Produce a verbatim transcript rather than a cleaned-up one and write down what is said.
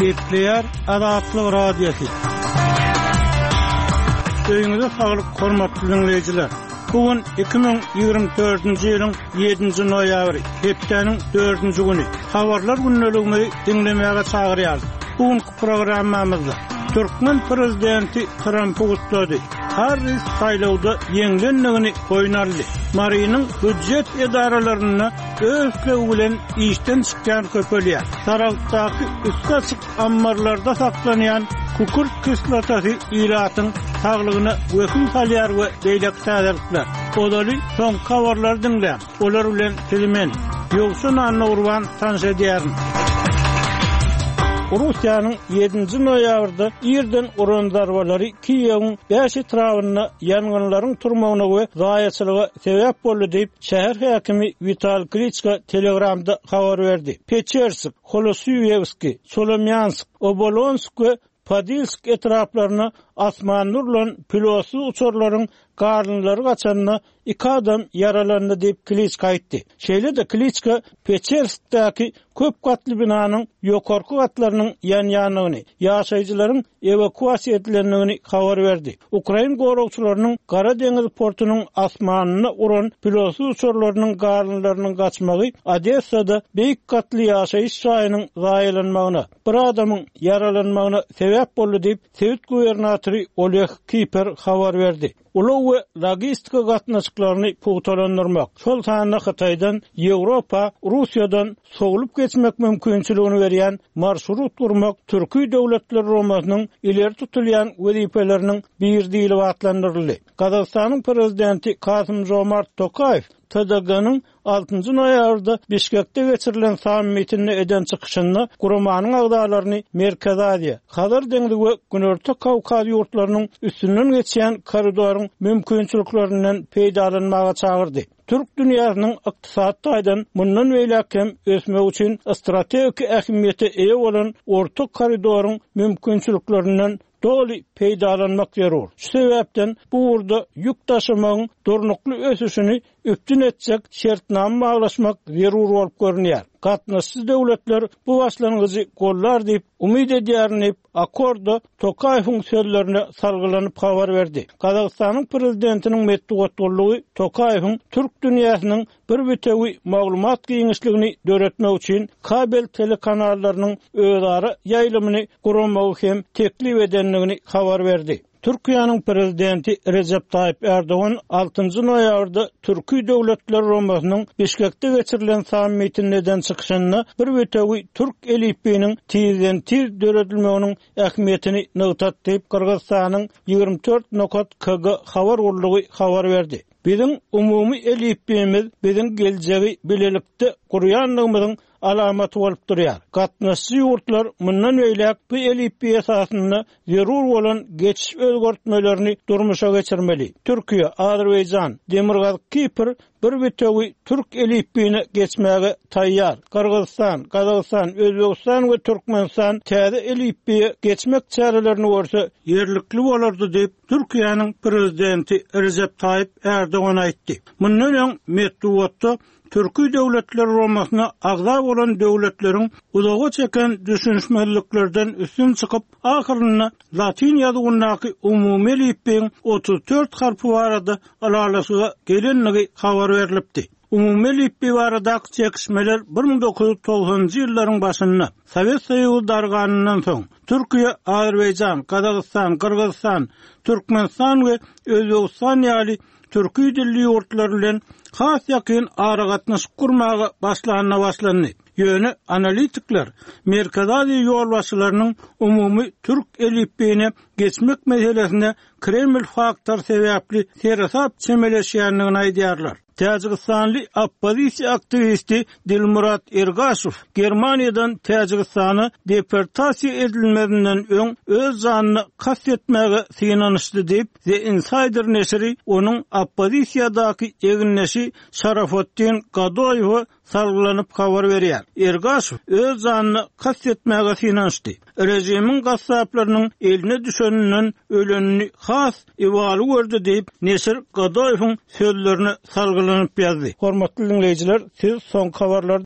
Kepler Azatlyk Radiosu. Öýüňizde saglyk hormatly dinleýijiler. Bugün iki bin ýygrimi dördünji ýylyň ýedinji noýabry, hepdeniň dördünji güni. Habarlar günneligini dinlemäge çagyrýar. Bugünkü programmamyzda Türkmen prezidenti Trumpy gutlady. Harris saýlawda ýeňlendigini goýnarly. Marynyň büdjet edaralaryna öýsle bilen işden çykýan köpelýär. Saralykdaky üstü açyk ammarlarda saklanýan kukurt kislotasy ilatyň saglygyna wekil salýar we beýlek täzelikler. Odaly soň habarlar dinlän. Olar bilen tilmen ýoksa nanna urban tanşa diýärin. Rusiýanyň ýedinji noýabrda ýerden uran darbalary Kiýewiň beş etrawyna ýangynlaryň turmagyna we zaýaçylyga sebäp boldy diýip şäher häkimi Vital Klitschko Telegramda habar berdi. Pechersk, Holosuyevski, Solomyansk, Obolonsk we Podilsk etraplaryna asman nurlan pilosy uçurlaryň garnylary gaçanyna iki adam yaralandy diýip Klitschko aýtdy. Şeýle de Klitschko Pecherskdäki köp gatly binanyň ýokarky gatlarynyň ýan-ýanyny, ýaşaýjylaryň evakuasiýa edilendigini habar berdi. Ukraina goragçylarynyň Gara deňiz portunyň asmanyna uran pilosy uçurlarynyň garnylarynyň gaçmagy Odessada beýik gatly ýaşaýyş şaýynyň zaýalanmagyna, bir adamyň yaralanmagyna sebäp boldy diýip Sowet gubernatory Oleg Kiper habar berdi. Ulu we logistika gatnaşyklaryny pugtalandyrmak, şol sanyna Hataýdan, Ýewropa, Russiýadan sogulup geçmek mümkinçiligini berýän marşrut gurmak Türkiýe döwletleri romasynyň ileri tutulýan wezipeleriniň bir diýili atlandyryldy. Kazakstanyň prezidenti Kasym-Jomart Tokayew T D G-nyň altynjy noýabrda Bişkekde geçirilen sammitini eden çykyşyny gurmanyň agdalaryny Merkez Aziýa, Hazar deňzi we Günorta Kawkaz ýurtlarynyň üstünden geçýän koridoryň mümkinçiliklerinden peýdalanmaga çagyrdy. Türk dünýäsiniň ykdysat taýdan mundan beýlekem ösmek üçin strategik ähmiýete eýe bolan orta koridoryň mümkinçiliklerinden doli peýdalanmak zarur. Şu sebäpden bu urda ýük taşymanyň durnukly ösüşini üptün etjek şertname baglaşmak zarur bolup görünýär. Gatnaşsyz döwletler bu başlangıcı gollar diýip umyt edýärnip akorda Tokayewiň sözlerine salgylanyp habar berdi. Kazakstanyň prezidentiniň metdugatlygy Tokayewiň Türk dünýäsiniň bir bütegi maglumat giňişligini döretmek üçin kabel telekanallarynyň özara ýaýlymyny guramagy hem teklip edenligini habar berdi. Türkiýanyň prezidenti Recep Tayyip Erdoğan altynjy noýabrda Türkiýe döwletleri romasynyň Bişkekde geçirilen sammitiniň eden çykyşyna bir bütegi türk elipiniň tizden tiz döredilmeginiň ähmiýetini nöwtat diýip Kyrgyzstanyň ýygrimi dört nokat K G habar urlugy habar berdi. Bizim umumy elipimiz bizim geljegi bilelikde gurýanlygymyzyň alamaty bolup durýar. Gatnaşyk ýurtlar mundan beýlek bu elipi esasyny zarur bolan geçiş özgörtmelerini durmuşa geçirmeli. Türkiýe, Azerbaýjan, Demirgaz, Kipr bir bütegi Türk elipine geçmäge taýýar. Kyrgyzstan, Kazakystan, Özbegistan we Türkmenistan täze elipiye geçmek çarelerini görse ýerlikli bolardy diýip Türkiýanyň prezidenti Recep Tayyip Erdoğan aýtdy. Mundan metduatda Türkiýe döwletleri romasyna agza bolan döwletleriň uzağa çeken düşünşmeliklerden üstün çykyp ahyrynda Latin ýazygynyňky umumy elipiň otuz dört harpy barada alalasy gelenligi habar berilipdi. Umumy elipi baradaky çekişmeler bir ming dokuz ýüz togsanjy ýyllaryň başynda Sowet Soýuzy darganyndan soň Türkiýe, Azerbaýjan, Kazakystan, Kyrgyzstan, Türkmenistan we Özbegistan ýaly Türkiýe dilli ýurtlar bilen has ýakyn ara gatnaşyk gurmagy başlanyna başlandy. Ýöne analitikler Merkez Aziýa ýolbaşçylarynyň umumy türk elipine geçmek meselesinde Kreml faktor sebäpli serasap çemeleşýändigini aýdýarlar. Täjikistanyň oppozisiýa aktivisti Dilmurat Ergashew Germaniýadan Täjikistany deportasiýa edilmedinden öň öz janyny kastetmäge synanyşdy diýip The Insider neşri onuň oppozisiýadaky eginleşi Şarafatdin Gadoýew salgylanyp habar berýär. Ergashew öz janyny kastetmäge synanyşdy. Rejimiň gassaplarynyň eline düşeninden ölenini has ewaly gördi diýip neşir Gadoýewiň sözlerini salgylanyp ýazdy. Hormatly dinleýijiler, siz soň habarlar